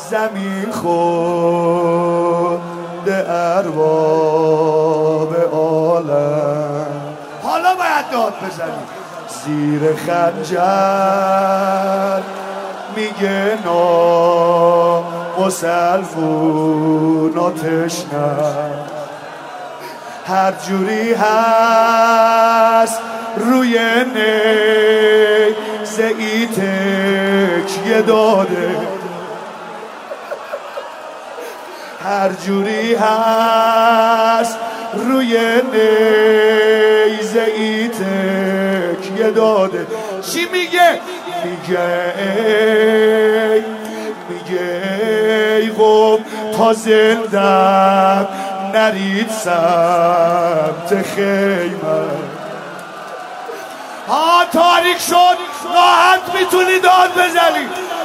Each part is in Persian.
زمین خود ارباب عالم. حالا باید داد بزنی. زیر خنجر میگه مسلموناتش نه، هر جوری هست روی نیزه ای تکیه داده، هر جوری هست روی نیزه ای تکیه داده. چی میگه؟ میگه ای قوم تا زندم نرید سمت خیمه. ها تاریک شد، راحت میتونی داد بزنی.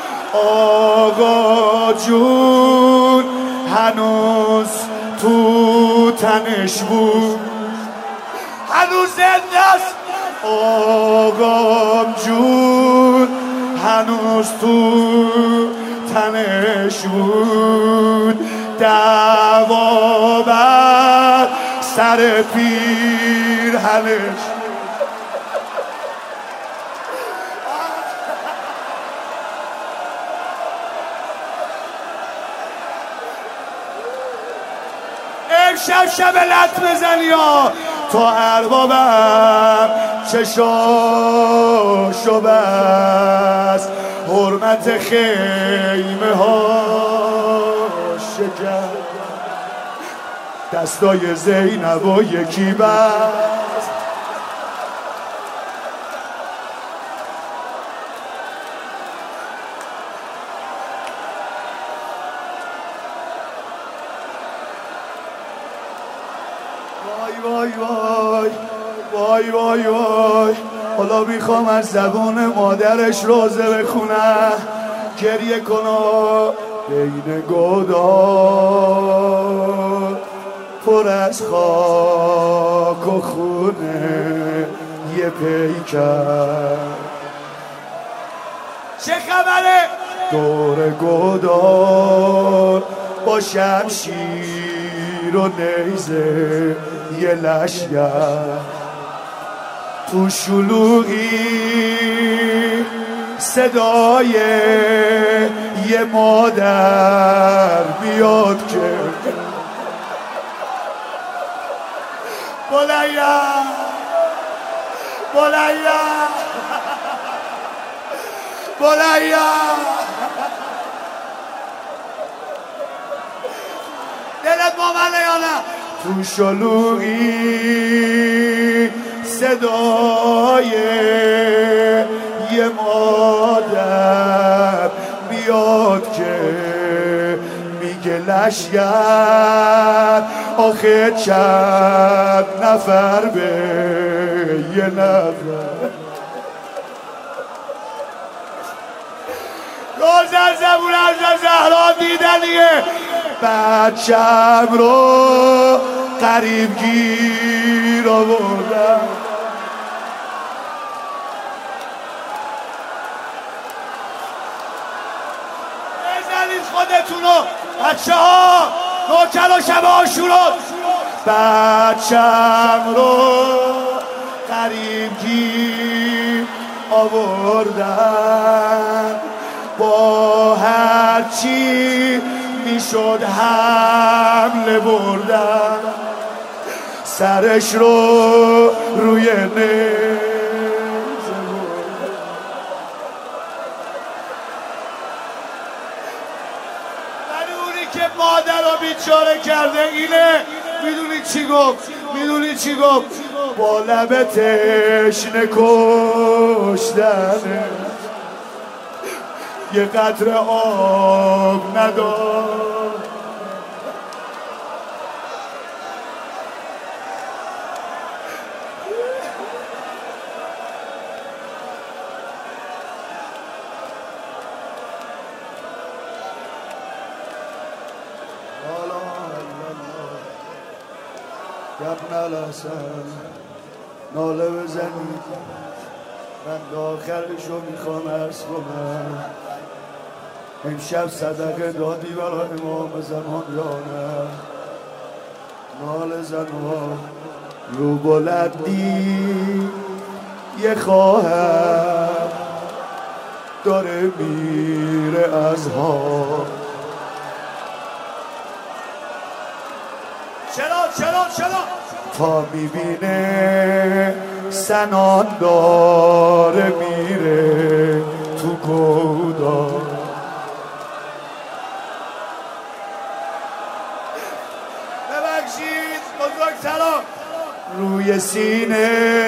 آقا جون هنوز تو تنش بود، هنوز زنده است. آقا جون هنوز تو تنش بود، دعوا بر سر پیرهنش. امشب شب لط بزنی ها تا اربابم چشاشو بست، حرمت خیمه ها شکر، دستای زینب و یکی بست. وای وای وای وای وای. حالا میخوام از زبان مادرش روزه بخونم. گریه کنم بین گودال پر از خاک و خونه یه پیکر. چه خبره؟ دور گودال با شمشیر و نیزه یه لشگر، تو شلوغی صدای یه مادر میاد که بولایا بولایا بولایا. دلت باوره یا نه؟ تو شلوغی صدای یه مادر میاد که میگه لشگر آخه چند نفر به یه نفر. روزن زبون از زهرا دیدنیه. بچم رو قریب گیر آوردم، بزنید خودتونو بچه ها، نوکر و شب آشورا. بچم رو قریب گیر آوردم، با هرچی میشد حمله بردم، سرش رو روی نیزه بردم. ولی اونی که مادر رو بیچاره کرده اینه. میدونی چی گفت؟ میدونی چی گفت؟ با لب تشنه کشتنه، یه قطره آب نداد. ابن الحسن ناله بزنید، من آخرشو میخوام عرض کنم. امشب صدقه دادی برای امام زمانیانه نال زنوان رو بلندی یه خواهر داره میره از ها چرا تا میبینه سنان داره میره تو گودار ببخشید بزرگترا روی سینه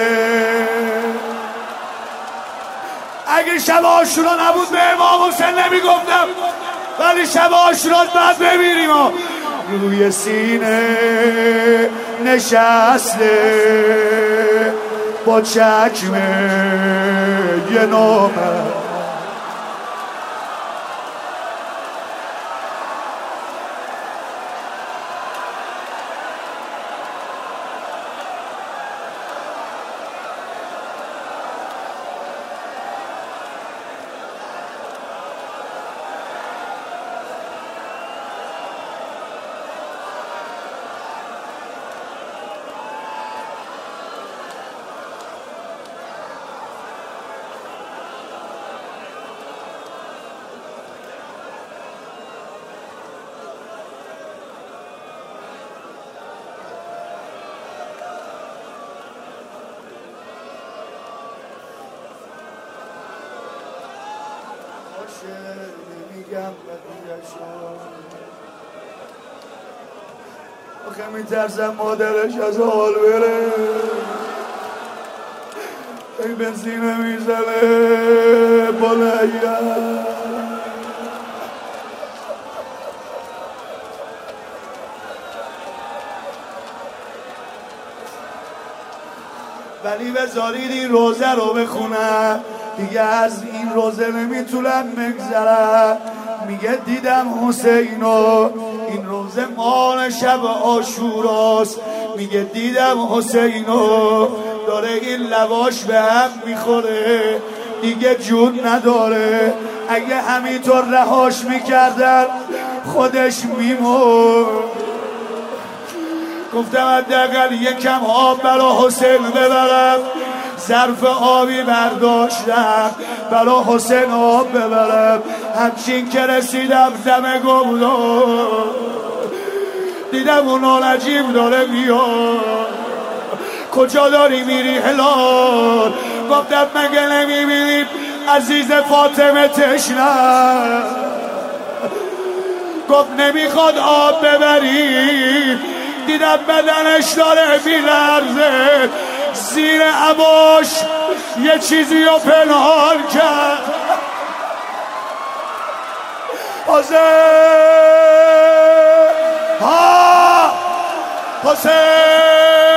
اگه شب عاشورا نبود به امام حسین نمیگفتم ولی شب عاشورا بعد بمیریم روی سینه نشسته با چکمه یه نامه نمیگم آخه میترسم مادرش از حال بره این بنزینه میزنه بالایم ولی بذارید این روزه رو بخونم دیگه از این روزه نمیتونم بگذرم میگه دیدم حسینو این روزه مال شب عاشوراست میگه دیدم حسینو داره این لواش به هم میخوره دیگه جون نداره اگه همینطور رهاش میکردن خودش میمون گفتم حداقل یکم آب برا حسین ببرم ظرف آبی برداشتم برا حسین آب ببرم همچین که رسیدم دم گمدو دیدم اون عجیب داره میاد کجا داری میری هلال گفتم مگه نمیبینیم عزیز فاطمه تشنه گفت نمیخواد آب ببری دیدم بدنش داره میلرزه زیر عباش یه چیزی رو پنهان کرد حسین حسین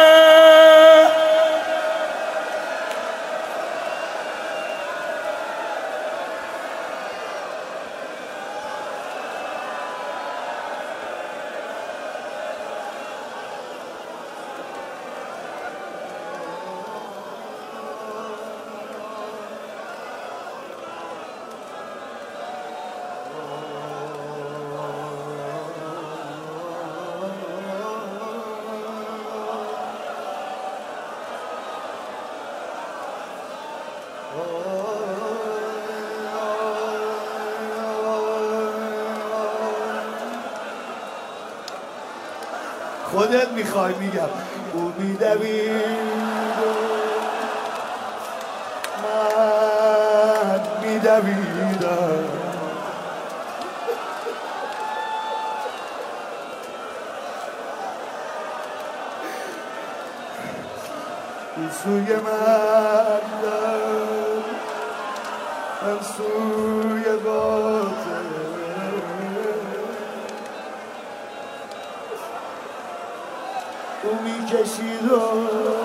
خودت میخوای میگم او میدوید من میدویدم این سوی من من سوی باطل او میکشیدم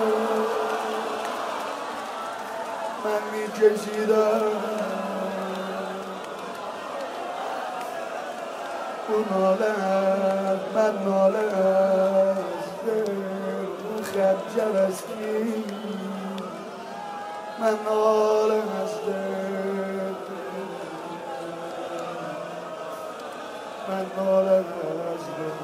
من میکشیدم او ناله من ناله از او خجل از کی من ناله از من نالم از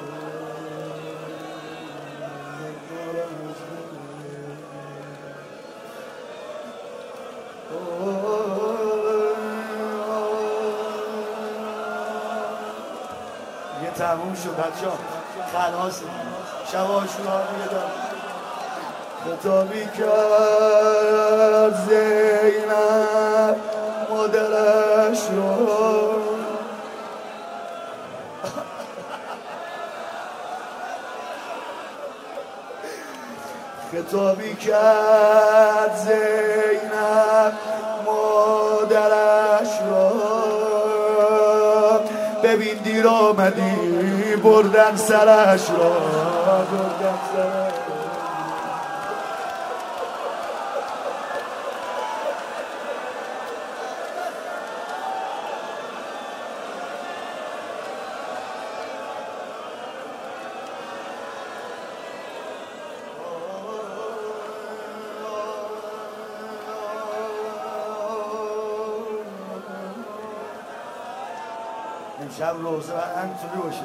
یه تموم شد بچه ها خلاصه شب آشورا میگه دارم خطابی کرد زینب مادرش رو خطابی کرد زینب مادرش را ببین دیر آمدی بردن سرش را بردن سرش امشب روزه و همینطوری باشه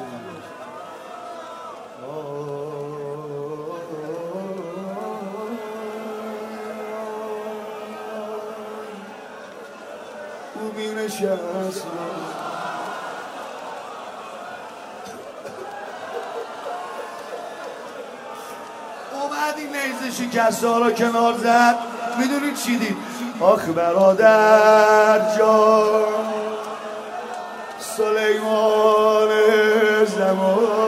او می نشست اومد این نیزه شکسته ها را کنار زد میدونید چی دید؟ آخ برادر جان سلیمان زمان